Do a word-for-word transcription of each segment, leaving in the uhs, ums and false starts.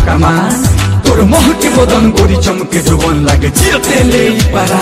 कमान तोर मोह के बदन गोरी चमके जुबान लागे चिरते ले परा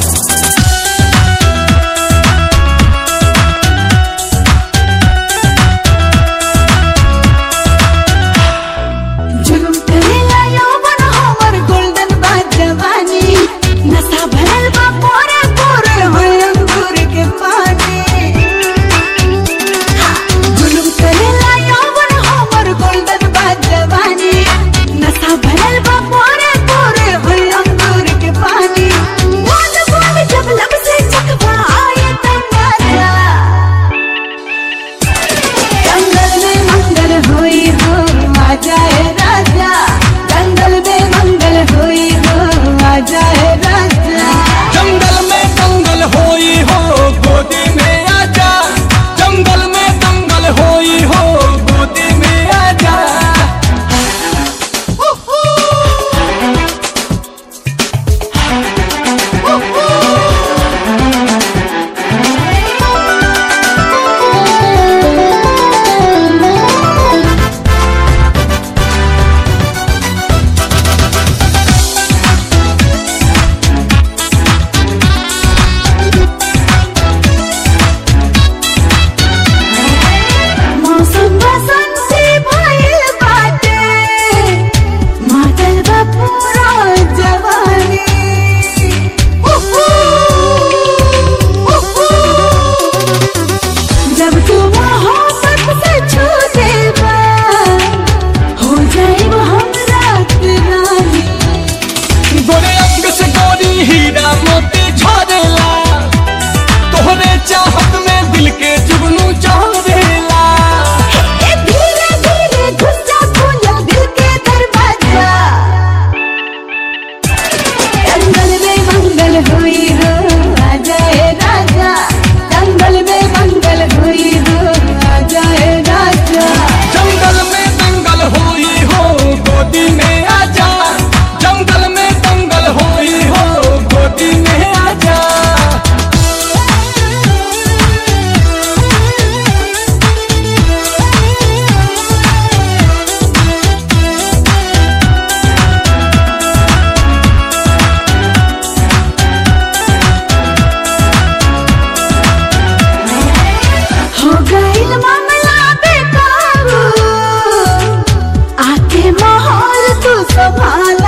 चाहत में दिल के जुगनू चढ़ेला धीरे धीरे घुस जा खोला दिल के दरवाजा जंगल में मंगल हुई हो आ जाए राजा जंगल में मंगल हुई हो आ जाए राजा जंगल में दंगल हुई हो गोदी में आजा जंगल में दंगल हुई हो गोदी में आजा माहौल तू संभाल